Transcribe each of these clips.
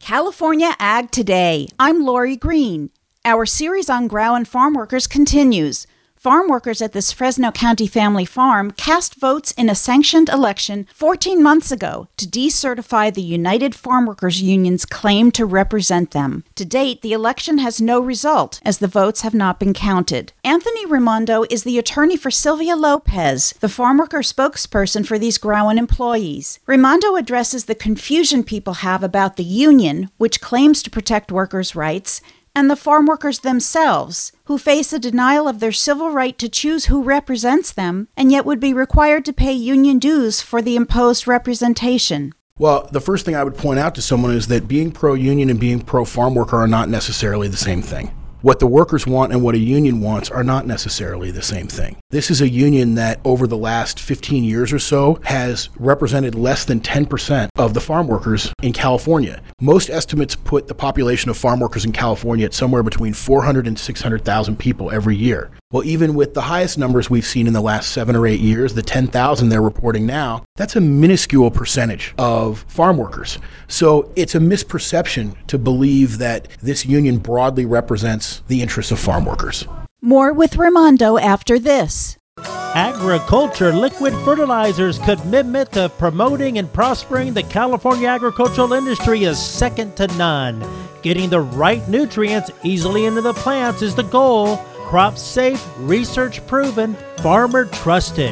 California Ag Today. I'm Lori Green. Our series on grow and farm workers continues. Farm workers at this Fresno County family farm cast votes in a sanctioned election 14 months ago to decertify the United Farm Workers Union's claim to represent them. To date, the election has no result, as the votes have not been counted. Anthony Raimondo is the attorney for Sylvia Lopez, the farm worker spokesperson for these Growan employees. Raimondo addresses the confusion people have about the union, which claims to protect workers' rights, and the farm workers themselves, who face a denial of their civil right to choose who represents them, and yet would be required to pay union dues for the imposed representation. Well, the first thing I would point out to someone is that being pro-union and being pro-farm worker are not necessarily the same thing. What the workers want and what a union wants are not necessarily the same thing. This is a union that over the last 15 years or so has represented less than 10% of the farm workers in California. Most estimates put the population of farm workers in California at somewhere between 400 and 600,000 people every year. Well, even with the highest numbers we've seen in the last 7 or 8 years, the 10,000 they're reporting now, that's a minuscule percentage of farm workers. So it's a misperception to believe that this union broadly represents the interests of farm workers. More with Raimondo after this. Agriculture Liquid Fertilizers' commitment to promoting and prospering the California agricultural industry is second to none. Getting the right nutrients easily into the plants is the goal. Crop safe, research proven, farmer trusted.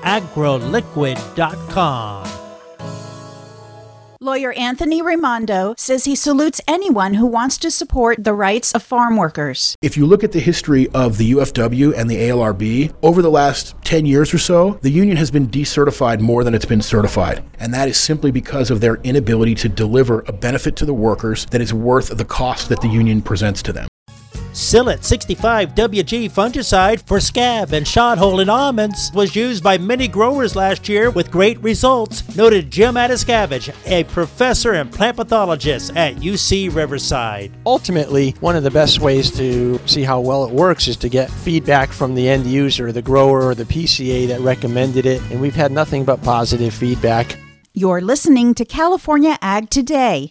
agroliquid.com. Lawyer Anthony Raimondo says he salutes anyone who wants to support the rights of farm workers. If you look at the history of the UFW and the ALRB, over the last 10 years or so, the union has been decertified more than it's been certified. And that is simply because of their inability to deliver a benefit to the workers that is worth the cost that the union presents to them. Sillet 65WG fungicide for scab and shot hole in almonds was used by many growers last year with great results, noted Jim Addiscavage, a professor and plant pathologist at UC Riverside. Ultimately, one of the best ways to see how well it works is to get feedback from the end user, the grower or the PCA that recommended it, and we've had nothing but positive feedback. You're listening to California Ag Today.